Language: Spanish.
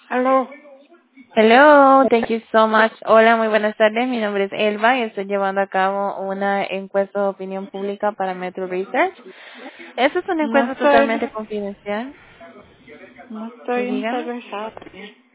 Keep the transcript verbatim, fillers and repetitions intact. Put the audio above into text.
Aló, Hello, thank you so much. Hola, muy buenas tardes. Mi nombre es Elba y estoy llevando a cabo una encuesta de opinión pública para Metro Research. Esta es una no encuesta estoy, totalmente confidencial. no Sí, estoy dígame. interesada.